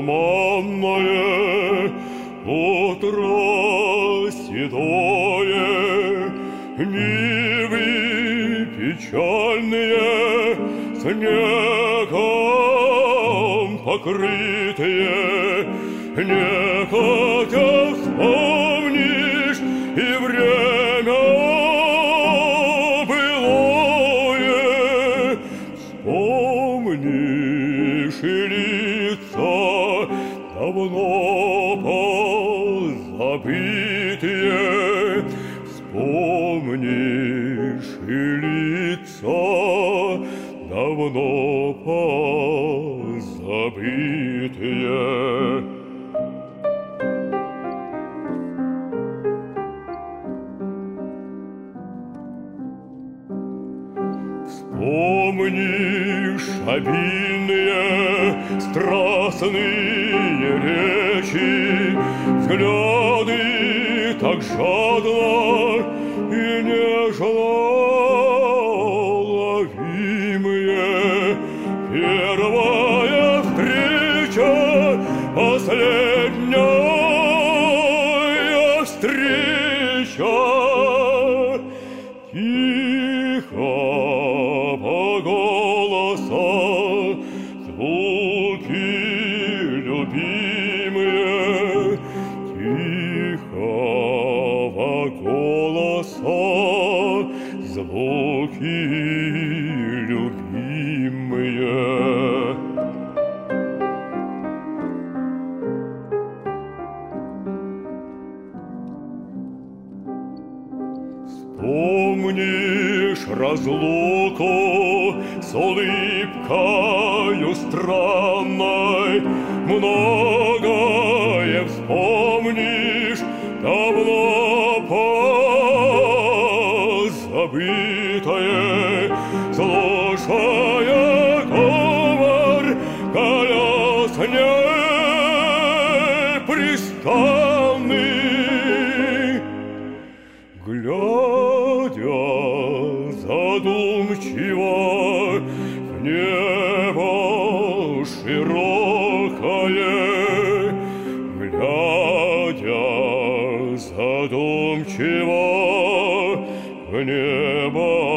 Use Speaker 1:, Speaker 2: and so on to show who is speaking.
Speaker 1: туманное, утро седое, нивы печальные, снегом покрытые, нехотя вспомнишь и время былое, вспомнишь и лица давно позабытые, вспомнишь и лица давно позабытые. Вспомнишь обильные страстные речи, взгляды так жадно и нежно ловимые, первая встреча, последняя встреча, тихого голоса звуки любимые, тихого голоса звуки любимые. Вспомнишь разлуку с улыбкою странной, многое вспомнишь, давно позабытое, слушая говор колес непрестанный, глядя задумчиво в небо широкое, глядя задумчиво в небо